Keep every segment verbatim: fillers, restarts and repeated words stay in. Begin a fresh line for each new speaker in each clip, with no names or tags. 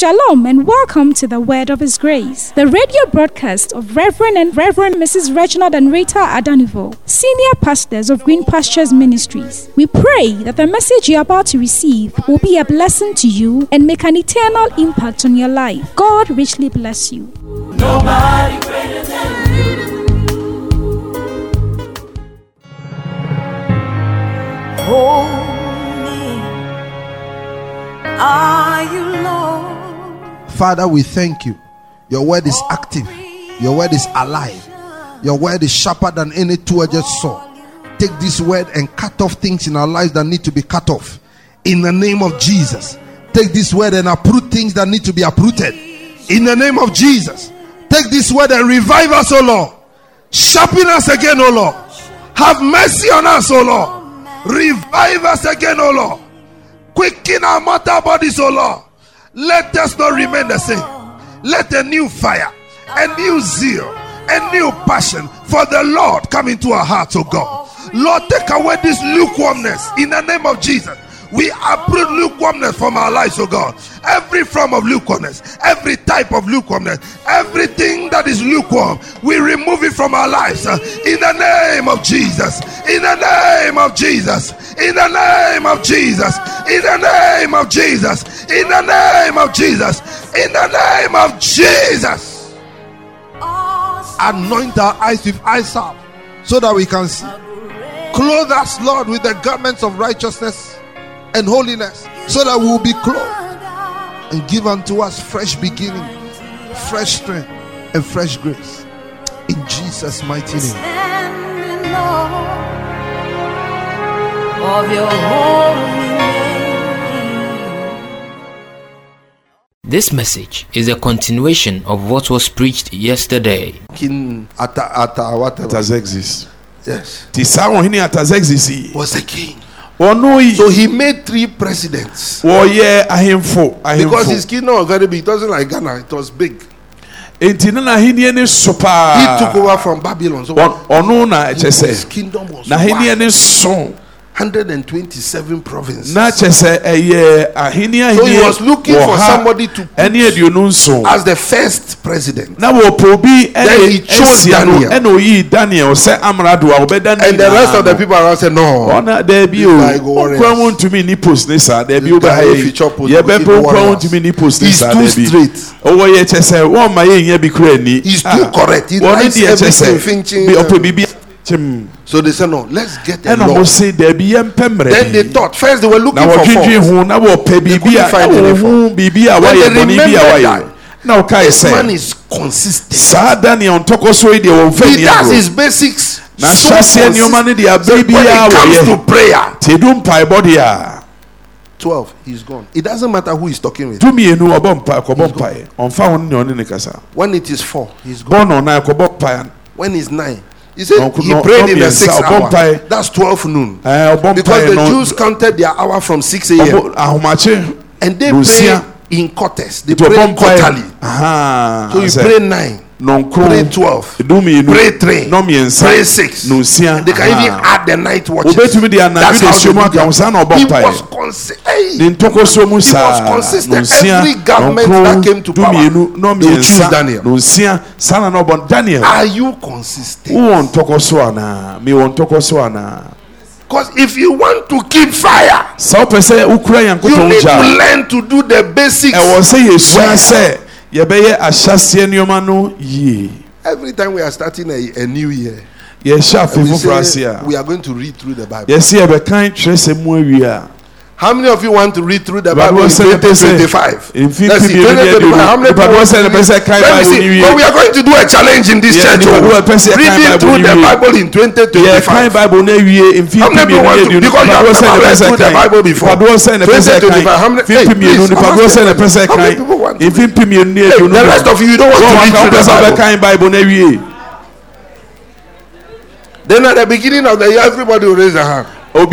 Shalom and welcome to the Word of His Grace, the radio broadcast of Reverend and Reverend Missus Reginald and Rita Adanivo, senior pastors of Green Pastures Ministries. We pray that the message you are about to receive will be a blessing to you and make an eternal impact on your life. God richly bless you.
Nobody greater than you. Holy are you, Lord.
Father, we thank you. Your word is active. Your word is alive. Your word is sharper than any two-edged sword. Take this word and cut off things in our lives that need to be cut off. In the name of Jesus. Take this word and uproot things that need to be uprooted. In the name of Jesus. Take this word and revive us, O Lord. Sharpen us again, O Lord. Have mercy on us, O Lord. Revive us again, O Lord. Quicken our mortal bodies, O Lord. Let us not remain the same. Let a new fire, a new zeal, a new passion for the Lord come into our hearts, O God. Lord, take away this lukewarmness in the name of Jesus. We uproot lukewarmness from our lives, oh God. Every form of lukewarmness, every type of lukewarmness, everything that is lukewarm, we remove it from our lives uh, in the name of Jesus. In the name of Jesus. In the name of Jesus. In the name of Jesus. In the name of Jesus. In the name of Jesus. Anoint our eyes with eye salve so that we can see. Clothe us, Lord, with the garments of righteousness and holiness, so that we will be clothed, and give unto us fresh beginning, fresh strength, and fresh grace. In Jesus' mighty name.
Of your holy name.
This message is a continuation of what was preached yesterday.
King Ata Ata whatever.
Artaxerxes.
Yes.
Was
a king. So he made three presidents. Because his kingdom was very big. It wasn't like Ghana, it was big. He took over from Babylon. So his kingdom was wide. one hundred twenty-seven provinces. So he was looking for somebody to put as the first president. Then he chose Daniel. And the rest of the people around said, no, this guy go warriors. This guy, if he chop us, he's too straight. He's too correct. He likes everything thinking. So they said, no, let's get a law. Then they thought, first they were looking for fault. They couldn't find any fault. When they remembered that this man is consistent. He does his basics so consistent. When it comes to prayer, twelve, he's gone. It doesn't matter who he's talking with. He's when it is four, he's gone. When it's nine, he said he prayed in the sixth hour. That's twelve noon. Because the Jews counted their hour from six a.m. And they pray in quarters. They pray quarterly. So you pray nine. Pray twelve. Pray three. Pray six. They can even add the night watches. That's how they do. He was consistent. He was consistent. Every government that came to power, they will choose Daniel. Are you consistent? Because if you want to keep fire, you need to learn to do the basics well. Every time we are starting a, a new year, we say we are going to read through the Bible. How many of you want to read through the Bible in twenty twenty-five? Let's see, twenty twenty-five. How many people want to read? Let me see. But we are going to do a challenge in this church. Reading through the Bible in twenty twenty-five. How many people want to? Because you have never read through the Bible before. twenty twenty-five. How many? Hey, please, how many people want to read? Hey, the rest of you, you don't want to read through the Bible. Then at the beginning of the year, everybody will raise their hand.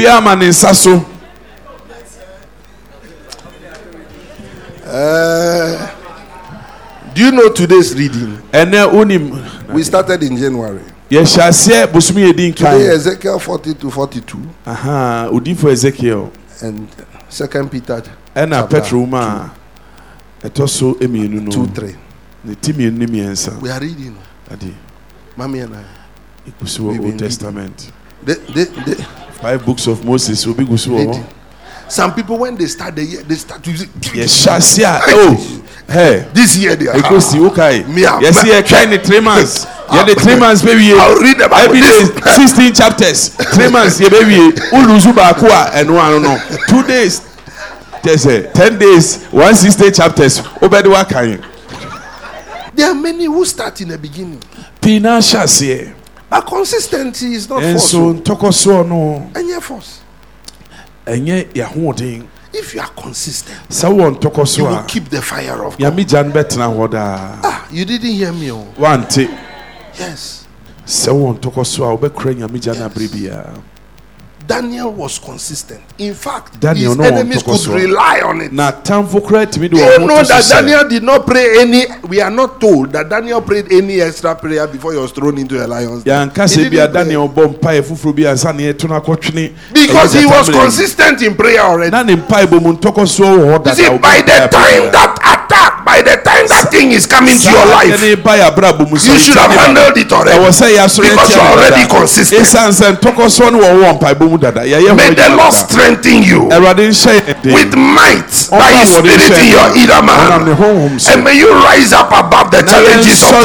Uh, do you know today's reading? We started in January. Today Ezekiel forty to forty-two.
Uh-huh.
And Second Peter chapter two.
Etoso emienu no.
two, three.
Ne timi enu miensa.
We are reading.
Adi.
Mommy and I.
Ikusu Old Testament.
They, they, they,
Five books of Moses will be gusu.
some people when they start the year, they start to
yes, Shasia. Oh, hey.
This year they are.
Because you okay.
Me, I'm-
Yes, yeah, kind of three months. Yeah, the three months, baby.
I'll read about
every
this.
day, sixteen chapters. Three months, yeah, baby. Uluzuba akua and one no. Two days. There's a ten days, one sixty chapters. Obedi wakai.
There are many who start in the beginning.
Pina Shasia.
But consistency is not
And
force.
so tokoso no.
And yeah, force.
And yeah, yahooding.
If you are consistent,
Someone
you will
tokoso.
keep the fire of God.
Yami jan betna hoda.
Ah, you didn't hear me. Oh.
One take.
Yes.
Someone tokoso. Obekre yami jana bribia.
Daniel was consistent. In fact,
Daniel
his
no
enemies could
tokoso.
rely on it.
Na tamfo credit me do.
Do you know that Daniel did not pray any? We are not told that Daniel prayed any extra prayer before he was thrown into a lion's den.
Yanka
He
se bia
didn't pray.
Daniel bom pae fufuru bia nsa ne to na kotwene.
Because he was consistent in prayer already.
Na ne mpae bo mu ntokoso ho
You see, by the time that attack, by the time that thing is coming to your life,
you
you should have handled it already.
I was say ya so
Because you're already consistent.
Esanse ntokoso no wo wo mpae bo mu dada. Ya ye
May the Lord strengthen you with might by His Spirit in your inner man. And may you rise up above the challenges of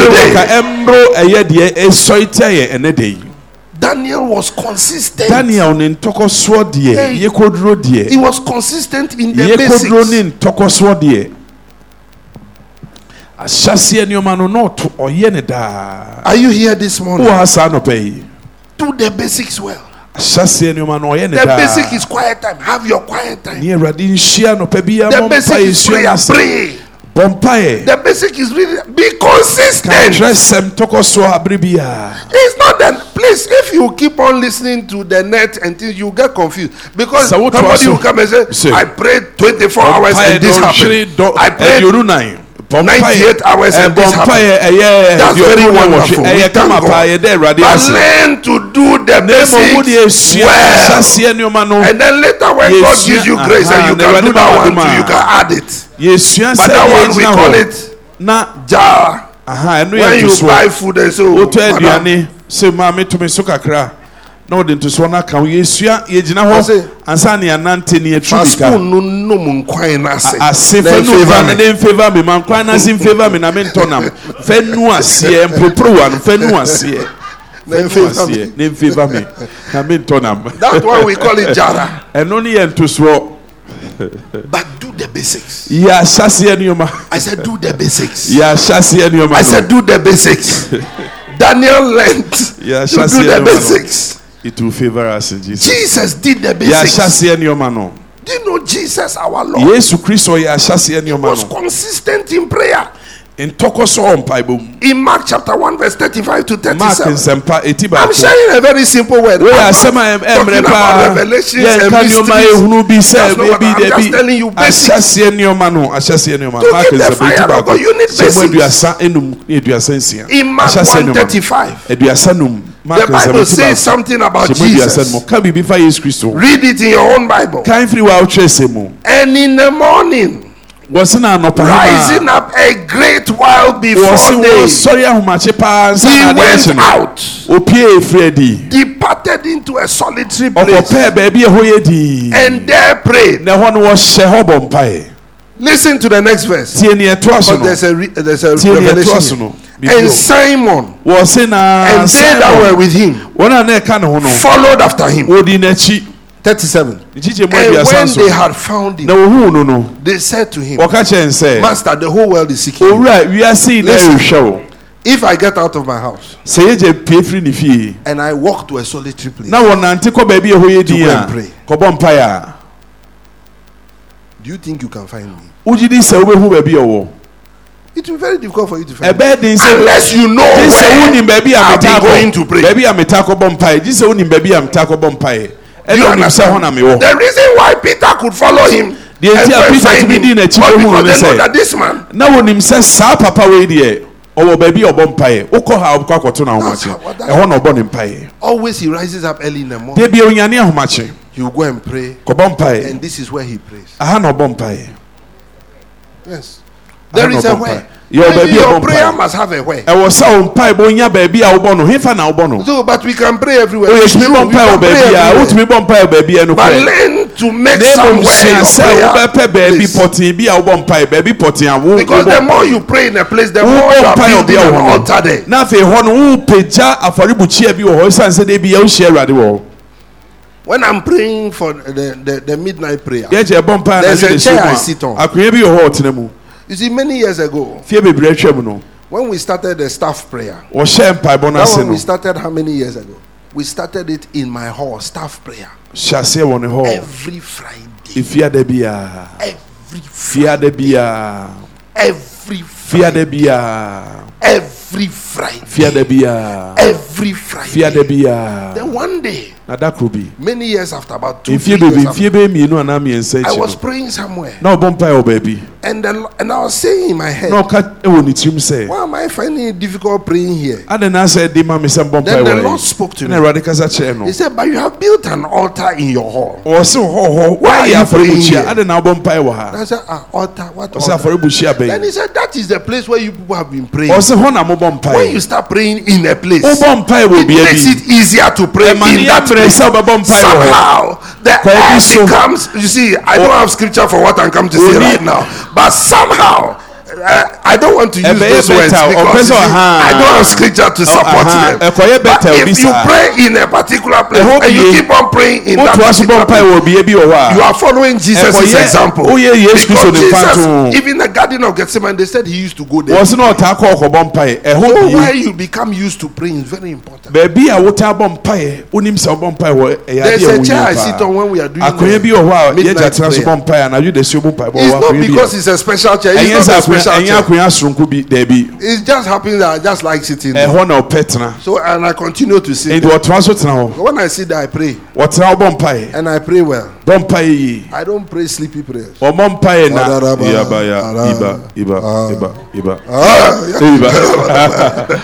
today. Daniel was consistent.
Daniel ne ntokoso de ye kodro de.
He was consistent in the
ye kodro
basics.
ne ntokoso de. Ahyase ne ma no not oye ne da.
Are you here this morning?
Wo asa no pay.
Do the basics well.
Ahyase ne ma no oye ne
The
da.
basic is quiet time. Have your quiet time.
Ni Awurade nhia no pa bia
The
mo
basic
pa
is prayer.
yesua
Pray.
bompae.
The basic is really be consistent.
Tresem tokoso abribia.
It's not that. Please, if you keep on listening to the net and things, you get confused because
So what
somebody
was-
will come and say,
Say.
"I prayed twenty-four hours and this happened. I prayed ninety-eight hours and this happened." That's very wonderful. We thank God. But learn to do the basics well, and then later when
Yes,
God gives you
yeah,
grace and you
uh-huh,
can do that one
never
too, you
mind.
can add it.
Yesua
But that one we call
it
it
na
jar.
aha enu
When
ye
you
to
buy food and say, "Oh,
oto
madam,
aduane se ma me to me so kakra na odi to so na kan yesua ye gina
Ɔse,
ho ansa ne anante ne
fa
atru bika
spoon no nom nkwan na ase.
ase
Then
fe no
favor
fa
me.
ne favor me man kwan na sim favor me na me ntonam fe nu ase empropro wa no fe nu ase
Then favor me.
ne favor me na me ntonam
That's why we call it jara.
eno ne ye to so
But do the basics.
ya hyase anuoma
I said, do the basics.
ya hyase anuoma
I said, do the basics. Daniel learned
ya
to do
hyase
the
anuoma
basics.
it will favor us in Jesus
Jesus did the
ya
basics.
hyase anuoma no
Do you know Jesus, our Lord,
Yesu Kristo ya hyase anuoma
was
no
consistent in prayer?
ntokoso ompa ibom
In Mark chapter one, verse thirty-five to
Mark
thirty-seven.
nsempa etiba
I'm sharing a very simple word.
we
I'm
are
not
sama
talking
emre
about
pa
revelations
ye
and
kan yo ma
mysteries.
ehunu bi say
That's not what
maybe
I'm just
there
telling you
be
basics.
ahyase anuoma no ahyase anuoma
To
Mark
keep the
nsempa
fire
etiba
of God, you need
se mo
basics.
aduasa enum ne aduasa nsia
In Mark
Ahyase
one
anuoma.
thirty-five,
aduasa num Mark
the Bible
nsempa
says something about
se mo aduasa
Jesus.
mo ka bibi fa Yesu Kristo
Read it in your own Bible.
kan free wa utrese mu
And in the morning,
wose na no pa
rising up a great while before
wose wo
day,
sorry ahumache pa nsa
he
na de
went
nso no
out,
opie efredi
departed into a solitary place,
okope baabi ehɔ yɛ di
and there prayed.
na hɔ no wɔhyɛ hɔ bɔ mpae
Listen to the next verse.
tie ne ɛtoa so
But
no
there's a re- there's a
tie ne ɛtoa so
revelation.
no
And
bibio
Simon
wɔse na
and they that were with him
wɔn a na ɛka ne ho no
followed after him.
wɔdi n'akyi
thirty-seven.
nkyikye mu
And
aduasa
when
so
they had found
na
him,
ohuu no no
they said to him,
wɔka kyɛn sɛ
Master, the whole world is seeking you.
owura wiase yi na
Listen.
ɛrehwɛ wo
If I get out of my house
sɛ yɛgye pie firi ne fie
and I walk to a solitary place,
na wɔnante kɔ baabi a ɛhɔ yɛ din
go
a
and pray.
kɔbɔ mpae a
do you think you can find me?
wogye di sɛ wobɛhu baabi a ɔwɔ
It will be very difficult for you to find me.
ɛbɛyɛ den sɛ
Unless you know
gye sɛ
where
wonim baabi a
I'll
meta
be going to
kɔ
pray.
baabi a meta kɔbɔ mpae gye sɛ wonim baabi a meta kɔbɔ mpae
Do
ɛna
you
wonim sɛ hɔ na mewɔ
The reason why Peter could follow him
The
and
entire
go and
Peter
find
to be
him
doing a
was
cheaper
because
woman,
they know
say.
that this man,
na wonim sɛ saa papa wei deɛ ɔwɔ baabi a ɔbɔ mpae wokɔ ha wobɛkɔ akɔto no
That's
ahomakye
how- that's-
ɛhɔ na ɔbɔ ne mpae
always he rises up early in the morning.
deɛ bia onyane ahomakye
He will go and pray,
kɔbɔ mpae
and this is where he prays.
aha na ɔbɔ mpae
Yes.
There
Ano
is a
bɔ
way.
mpae. Your
Maybe
baby
your
a bɔ
prayer
mpae.
must have a way.
Ɛwɔ sɛ wo mpae bɔ nya baabi a wobɔ no. Hefa na wobɔ no.
So, but we can pray everywhere.
O
It's
yɛtumi
true,
bɔ
we
mpae wɔ
can pray
baabi a
everywhere.
wotumi bɔ mpae wɔ baabi a no
But
korɛ.
learn to make
Na mmom
somewhere
hyɛ
your
sɛ
prayer
wobɛpɛ baabi
place.
pɔtee bi a wobɔ mpae baabi pɔtee a wo
Because the more you pray in a place, the more you
wobɔ
are
mpae wɔ
building
bia
an
wɔ
altar there.
hɔ. Na afei hɔ no wopagya afɔrebukyia bi wɔ hɔ ɛsiane sɛ da bi yɛwohyia Awurade wɔ hɔ.
When I'm praying for the, the, the midnight prayer,
Yɛgye ɛbɔ mpae
There's
anadwo
a
de
chair
so
I
mu
sit on.
a akonnwa bi wɔ hɔ ɔtena mu.
you see, many years ago,
Fie bebree atwa mu no
when we started the staff prayer,
wɔhyɛ mpaebɔ no
that
ase
one
no
we started how many years ago? We started it in my hall, staff prayer,
hyɛ aseɛ wɔ ne hɔ
every Friday.
efiada biara
Every
fiada biara
every
fiada
Friday.
biara
Every Friday.
fiada biara
Every Friday.
fiada biara
Then one day,
na da koro bi
many years after, about two,
mfie
three
bebree
years
mfie
after,
bɛyɛ mmienu anaa mmiɛnsa
I
akyi
was
no
praying somewhere,
na ɔbɔ mpae wɔ baabi
and then and I was saying in my head,
na ɔka wɔ ne tirim sɛ
why am I finding it difficult praying here?
ade na asɛ de ma me sɛ mbɔ mpae
Then the
wɔ
Lord
yi
spoke to
na
me.
Awurade kasa kyerɛ no
He said, "But you have built an altar in your hall."
ɔwɔ se hɔ hɔ
Why are
woayɛ
you praying
afɔrebukyia
here?
ade na wobɔ mpae wɔ ha
And I said, "Ah, altar, what
ɔsɛ
altar?"
afɔrebukyia
Then
bɛyi
he said, "That is the place where you people have been praying."
ɔsɛ hɔ na mobɔ
When you
mpae
start praying in a place,
wobɔ mpae wɔ
it
bea
makes
bi
it easier to pray
ɛma ne
in that
yɛmmerɛ
place.
sɛ wobɛbɔ mpae wɔ hɔ
Somehow the
Kwa
air
hivi so-
becomes. You see, I don't have scripture for what I'm coming to say
Only-
right now, but somehow. Uh, I don't want to use
Ebe
those
better,
words
or
because you see,
better, uh-huh.
I don't have scripture to support
uh-huh.
them.
Ekoye
But
better,
if you
Obisa.
pray in a particular place
Eho
and you
bie.
keep on praying in that
wotoa so bɔ
particular
mpae
place,
wɔ bea bi wɔ hɔ
you
a
are following Jesus'
Ekoye-
example.
Oye Yesu Kristo
Because
ne mfa
Jesus,
to.
even the Garden of Gethsemane, they said he used to go there.
wɔ se na ɔtaa kɔ ɔkɔbɔ mpae ɛhɔ
So where
bie
you become used to praying is very important.
baabi a wotaa bɔ mpae wonim sɛ wobɔ mpae wɔ ɛyɛ
There's
adeɛ a
a chair I
woyie
sit on when we are doing
akonnwa bi wɔ hɔ a
midnight
yɛgya tena so
prayer.
bɔ mpae anadwo da si wɔ mpae bɔ
It's
wɔ
not
akonnwa
because
bi
it's a special chair.
a
It's
ɛnyɛ
not
sɛ
a
akonnwa
special
ɛnyɛ
chair.
akonnwa soronko bi daabi
It just happens that I just like sitting there.
ɛhɔ na ɔpɛ tena
So and I continue to sit
nti
there.
wɔtena so tena hɔ
When I sit there, I pray
wɔtena wobɔ mpae
and I pray well.
bɔ mpae yie
I don't pray sleepy prayers.
ɔmɔ mpae na
Adaraba,
yabaya
ara-
iba iba
ah.
iba iba
Ah, yeah.
iba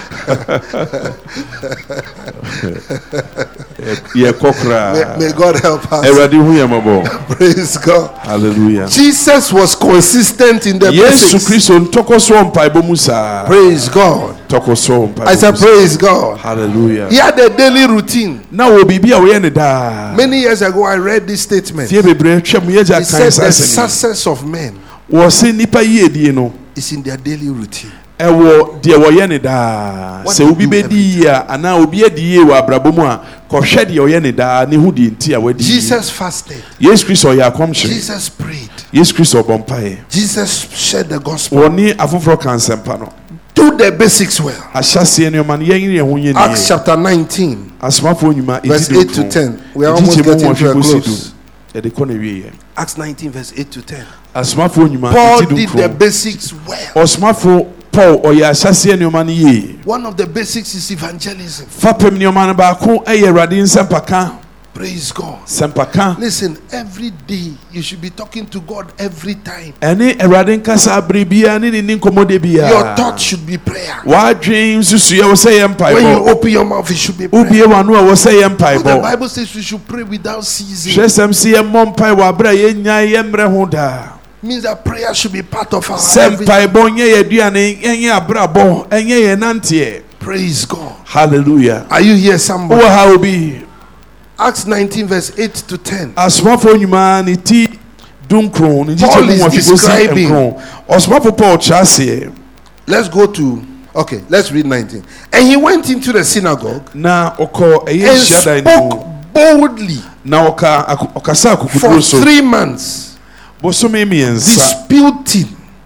yɛ kɔ koraa
may, may God help us.
Awurade hu yɛ mmɔbɔ
Praise God.
hallelujah
Jesus was consistent in the
Yesu
basics.
Kristo ntɔkɔ so wɔ mpaebɔ mu saa
Praise God.
tɔkɔ so wɔ mpaebɔ
I said,
mu saa
praise God.
hallelujah
He had a daily routine.
na wɔ biribi a wɔyɛ ne daa
Many years ago, I read this statement.
tie bebree twɛ mu yɛgya
He
kan
said
saa
the
asɛm
success of men
yi wɔ se nnipa yiedie no
is in their daily routine.
ɛwɔ deɛ wɔyɛ ne daa
What
sɛ
they
obi
do
bɛdi
every
yie a anaa obi adi yie wɔ abrabɔ mu a kɔhwɛ deɛ ɔyɛ ne daa ne ho deɛ nti a wadi yie
Jesus fasted.
yesu kristo ɔyɛ akɔmhyere
Jesus prayed.
yesu kristo ɔbɔ mpaeɛ
Jesus shared the gospel.
wɔne afoforɔ ka nsɛmpa no
Do the basics well.
ahyɛseɛ nneɔma no yɛnyere yɛn ho nyɛ
Acts
nie
chapter nineteen,
asomafoɔ nnwuma
verse
ɛdi
eight to
dunkron
ten. We are
ɛdi
almost
kyɛ mu
getting to a
nwɔtwe kɔsi
close.
du yɛde kɔ na wieɛ
Acts nineteen, verse eight to ten.
asomafoɔ nnwuma
Paul
ɛdi
did the
dunkron
basics well.
ɔsomafo paul ɔyɛ ahyɛseɛ nneɔma no yie
One of the basics is evangelism.
fapem nneɔma no baako ɛyɛ awurade nsɛmpaka
Praise God.
sɛmpaka
Listen, every day you should be talking to God every time.
ɛne awurade nkasa abere biara ne ne ni nkɔmmɔde
Your
biara
thought should be prayer.
w'adwen nsusuyɛ wɔ sɛ yɛ
When you
mpaebɔ
open your mouth, it should be prayer.
wobie w'ano a wɔ sɛ yɛ
The
mpaebɔ
Bible says we should pray without ceasing.
hwɛ sɛm sɛ yɛmmɔ mpae wɔ aberɛ a yɛnyae yɛmmerɛ ho daa
Means that prayer should be part of our
sɛ
every.
mpaebɔ nyɛ yɛ aduane ɛnyɛ abrabɔ ɛnyɛ yɛ nanteɛ
Praise God.
hallelujah
Are you here, somebody?
wowɔ ha obi
Acts nineteen, verse eight to ten.
asomafoɔ nnwuma ne ti dunkron ne
Paul
nkyekyɛ mu
is
nwɔtwe kɔsi
describing-
nkron ɔsomafo paul kyerɛ aseɛ
Let's go to. Okay, let's read nineteen. And he went into the synagogue
na ɔkɔ ɛyɛ
and
nhyiadan no mu
spoke boldly
na ɔka ako- ɔkasa
for
akokuduro so
three months,
bosome mmiɛnsa
disputing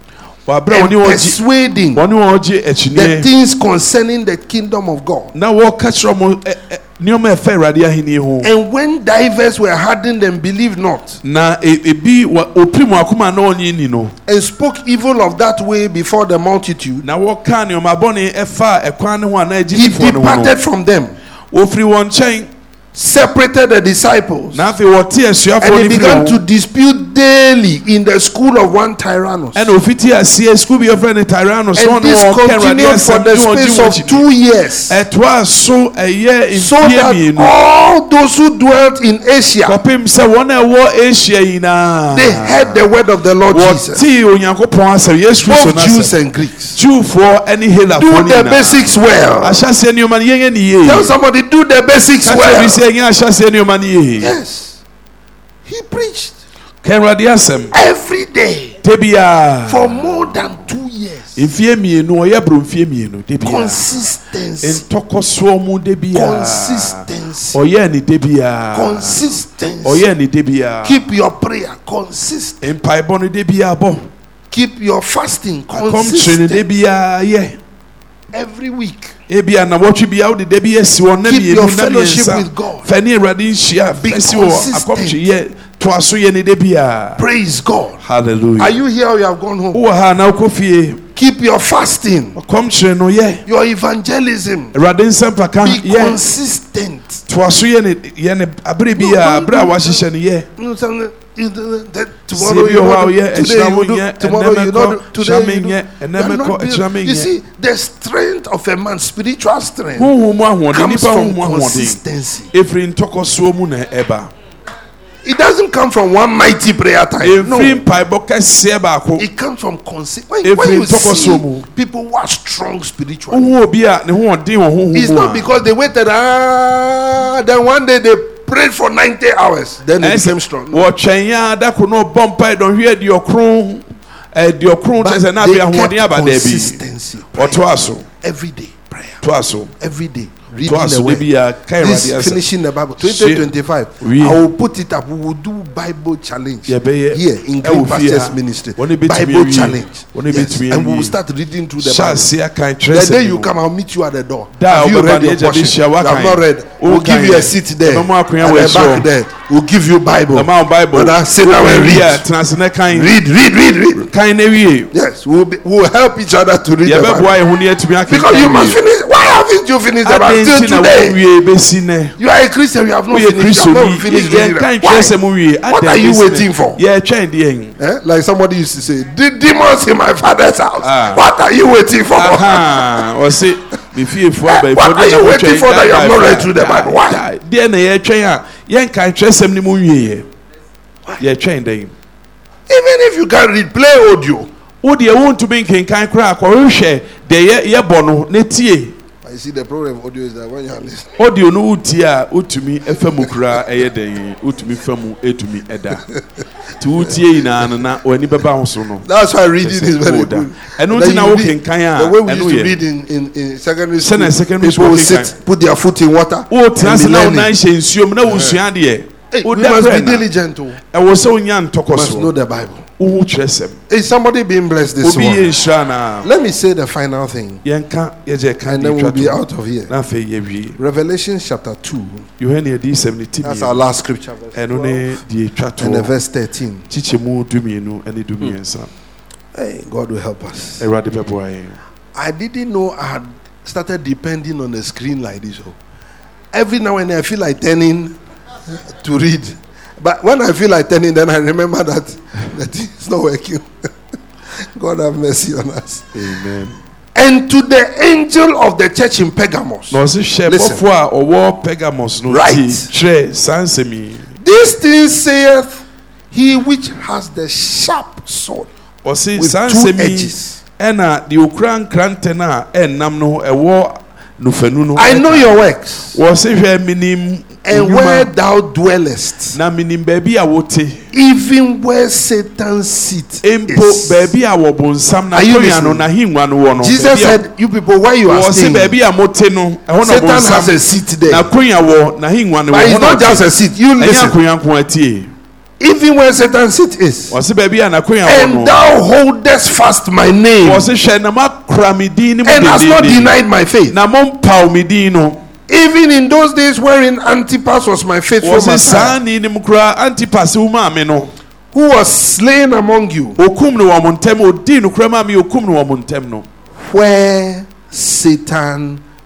wɔ aberɛ a
and
wɔne wɔn gye
persuading
wɔne wɔn gye
the
akyinnye
things concerning the kingdom of God.
na wɔka kyerɛ mo ɛ- ɛ- nneɛma a ɛfa awurade ahenni ho
And when divers were hardened and believed not,
na e- ebi wɔ opiri mu akoma na ɔnye ni no
and spoke evil of that way before the multitude,
na wɔka nneɛma bɔne ɛfa ɛkwan ne ho a na
he
agyidifoɔ no ho no
departed from them,
wɔfiri wɔn nkyɛn
separated the disciples,
na afei wɔte asuafoɔ
and
no
he
firi
began
wɔn
to dispute daily in the school of one Tyrannus.
And ofiti asie school be your friend Tyrannus.
And this continued for the space of two years.
Etwa so a year in
So that all those who dwelt in Asia,
kopim se won e wo Asia ina.
they heard the word of the Lord Jesus.
Ti onyankopon asem Yesu so
Both Jews and Greeks.
Jew for any hela
Do
for
the basics well.
Ashase ni man yen ni ye.
Tell somebody, do the basics well. Yes. He preached every day for more than two years. Consistency. Consistency. Consistency. Keep your prayer consistent. Keep your fasting consistent. Every week. Keep your fellowship with God. Be consistent. Praise God.
Hallelujah.
Are you here or you have gone home? Keep your fasting. Your evangelism. Be consistent. Tomorrow you know, today you do, tomorrow you know, today you do. You see, the strength of a man, spiritual strength, comes from consistency. It doesn't come from one mighty prayer time. No. It comes from consistency. When, when you see people who are strong spiritually, it's not because they waited, ah, then one day they prayed for ninety hours, then they became strong. But they kept consistency. Every day prayer. Every day. Reading the word. This finishing the Bible. twenty twenty-five. I will put it up. We will do Bible challenge here in Green Pastures Ministry. Bible challenge. Yes. And we will start reading through the Bible. The day you come, I'll meet you at the door. Have you read your portion? You have not read. We'll give you a seat there. At the back there. We'll give you Bible. Brother, sit down and read. Read, read, read, read. Yes, we'll, be, we'll help each other to read the Bible. Because you must finish. Why haven't you finished the Bible till today? You are a Christian. You have not finished. You have not finished reading the Bible. Why? What are you waiting for? Eh? Like somebody used to say, the demons in my father's house. Ah. What are you waiting for? Uh-huh. Or say, eh, what are you waiting for that you have not read through the Bible? Why? Even if you can read, play audio. You see, the problem with audio is that when you are listening,
audio no utia utumi efemu kura eyeden utumi femu etumi eda ti utie ina na oni beba hoso no.
That's why reading is very good.
And no na wo kenkan a
the way we used to read in in, in secondary school, people will sit, put their foot in water.
Oh, trans na na hye nsuom na wo sua de.
We must be diligent.
E wo se onya ntoko so.
Must know the Bible.
Is
somebody being blessed this morning? Let me say the final thing, and then we'll be out of here. Revelation chapter two. That's our last scripture, verse twelve, and verse thirteen. Hey, God will help us. I didn't know I had started depending on the screen like this. Every now and then I feel like turning to read. But when I feel like turning, then I remember that that it's not working. God have mercy on us.
Amen.
And to the angel of the church in Pergamos, listen. Right. This thing saith he which has the sharp sword with two edges. I know your works, and where thou dwellest, even where Satan's seat is. Are you listening? Jesus said, you people, where you are staying, Satan has a seat there. But it's not just a seat. You listen. Even where Satan's seat is, and thou holdest fast my name, and hast not denied my faith. Even in those days wherein Antipas was my faithful Messiah, who was slain among you, where Satan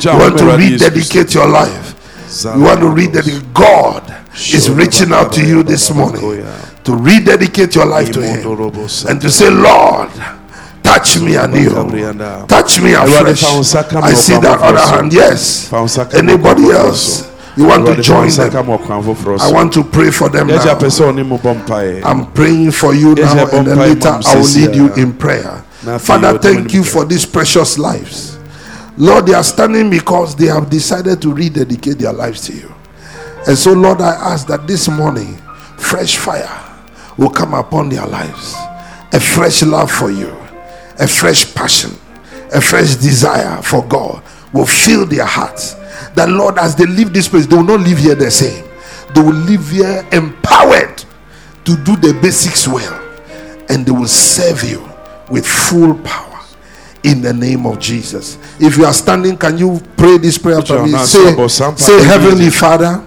want to rededicate your life. We want to rededicate. God is reaching out to you this morning to rededicate your life to Him and to say, Lord, touch me anew, touch me afresh. I see that other hand. Yes. Anybody else? You want to join them? I want to pray for them now. I'm praying for you now, and then later I will lead you in prayer. Father, thank you for these precious lives. Lord, they are standing because they have decided to rededicate their lives to you. And so, Lord, I ask that this morning, fresh fire will come upon their lives. A fresh love for you, a fresh passion, a fresh desire for God will fill their hearts. That, Lord, as they leave this place, they will not live here the same. They will live here empowered to do the basics well. And they will serve you with full power. In the name of Jesus. If you are standing, can you pray this prayer after me? Say, say Heavenly Father.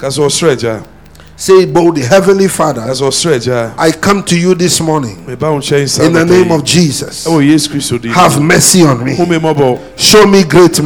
Say boldly, Heavenly Father, I come to you this morning in the name of Jesus. Have mercy on me. Show me great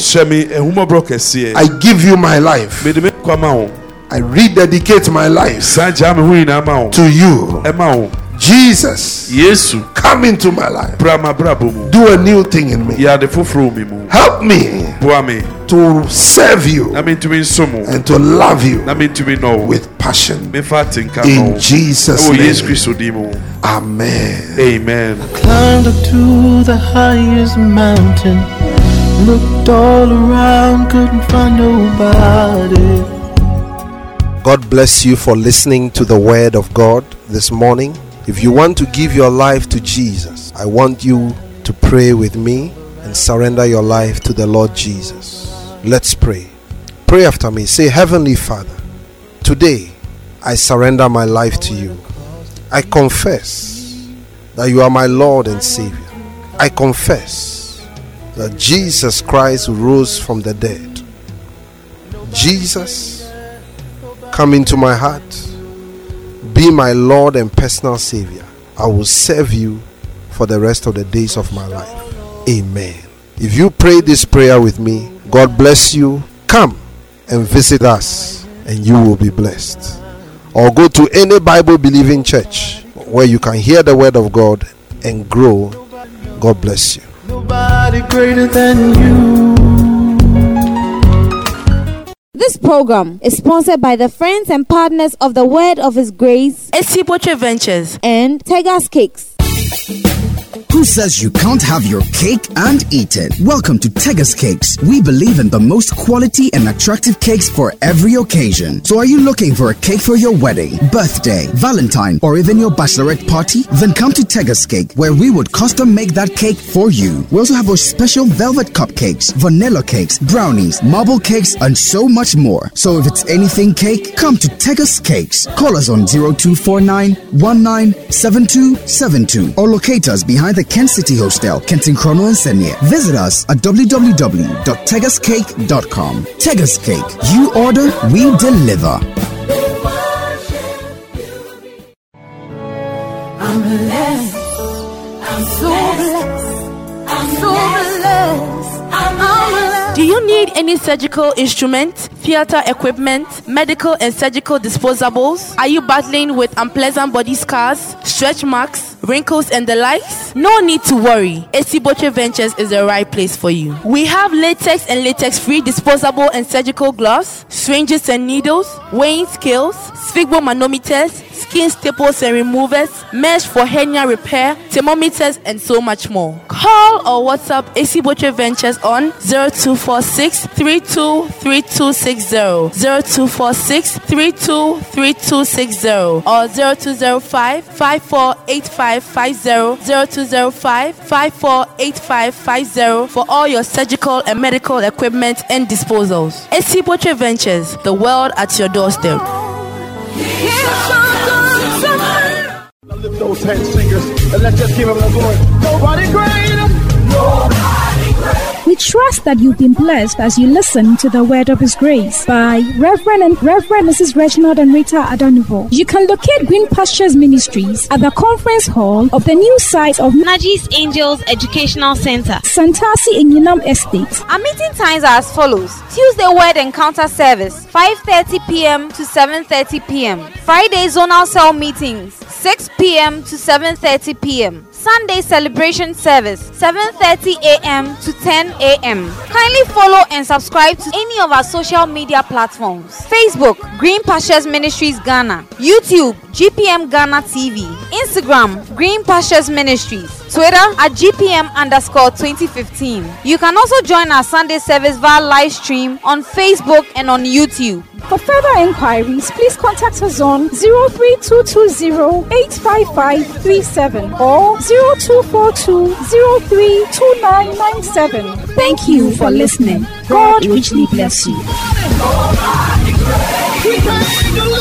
mercy. I give you my life. I rededicate my life to you. Jesus, come into my life. Do a new thing in me. Help me to serve you and to love you with passion. In Jesus' name. Amen.
Amen.
I climbed up to the highest mountain, looked all around, couldn't find nobody.
God bless you for listening to the word of God this morning. If you want to give your life to Jesus, I want you to pray with me and surrender your life to the Lord Jesus. Let's pray. Pray after me. Say, Heavenly Father, today I surrender my life to you. I confess that you are my Lord and Savior. I confess that Jesus Christ rose from the dead. Jesus, come into my heart. Be my Lord and personal Savior. I will serve you for the rest of the days of my life. Amen. If you pray this prayer with me, God bless you. Come and visit us and you will be blessed. Or go to any Bible believing church where you can hear the word of God and grow. God bless you.
Nobody greater than you.
This program is sponsored by the friends and partners of the Word of His Grace,
Esiboche Ventures,
and Tegas Cakes.
Who says you can't have your cake and eat it? Welcome to Tegas Cakes. We believe in the most quality and attractive cakes for every occasion. So are you looking for a cake for your wedding, birthday, Valentine, or even your bachelorette party? Then come to Tegas Cake, where we would custom make that cake for you. We also have our special velvet cupcakes, vanilla cakes, brownies, marble cakes, and so much more. So if it's anything cake, come to Tegas Cakes. Call us on zero two four nine, one nine seven two seven two or locate us behind the Kent City Hostel, Kenton Chrono and Senior. Visit us at w w w dot tegas cake dot com. Tegas Cake. You order, we deliver.
I'm blessed. I'm so blessed. I'm so blessed. I'm blessed.
Do you need any surgical instrument, theater equipment, medical and surgical disposables? Are you battling with unpleasant body scars, stretch marks, wrinkles and the likes? No need to worry. Esiboche Ventures is the right place for you. We have latex and latex-free disposable and surgical gloves, syringes and needles, weighing scales, sphygmomanometers, skin staples and removers, mesh for hernia repair, thermometers, and so much more. Call or WhatsApp Esiboche Ventures on zero two four six, three two three two six zero, zero two four six, three two three two six zero, or zero two zero five, five four eight five five zero, zero two zero five, five four eight five five zero for all your surgical and medical equipment and disposals. Esiboche Ventures, the world at your doorstep.
Lift those hands, singers, and let's just give him the glory. Nobody greater. Nobody greater.
We try trust that you've been blessed as you listen to the Word of His Grace by Reverend and Reverend Missus Reginald and Rita Adanivo. You can locate Green Pastures Ministries at the conference hall of the new site of
Najis Angels Educational Center,
Santasi in Yunam Estate.
Our meeting times are as follows: Tuesday Word Encounter Service, five thirty p.m. to seven thirty p.m. Friday Zonal Cell Meetings, six p.m. to seven thirty p.m. Sunday Celebration Service, seven thirty a.m. to ten a.m. Kindly follow and subscribe to any of our social media platforms: Facebook, Green Pastures Ministries Ghana; YouTube, G P M Ghana T V; Instagram, Green Pastures Ministries; Twitter at G P M underscore twenty fifteen. You can also join our Sunday service via live stream on Facebook and on YouTube.
For further inquiries, please contact us on zero three two two zero eight five five three seven or zero two four two zero three two nine nine seven. Thank you for listening. God richly bless you.